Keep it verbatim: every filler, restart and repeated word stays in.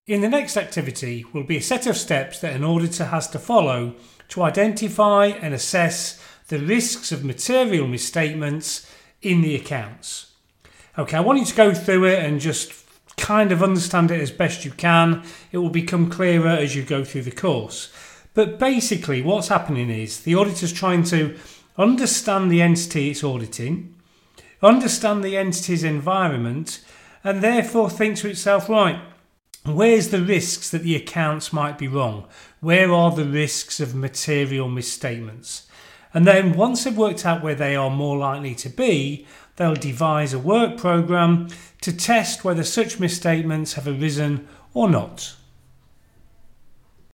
In the next activity will be a set of steps that an auditor has to follow to identify and assess the risks of material misstatements in the accounts. Okay, I want you to go through it and just kind of understand it as best you can. It will become clearer as you go through the course. But basically what's happening is the auditor's trying to understand the entity it's auditing, understand the entity's environment, and therefore think to itself, right, where's the risks that the accounts might be wrong? Where are the risks of material misstatements? And then once they've worked out where they are more likely to be, they'll devise a work programme to test whether such misstatements have arisen or not.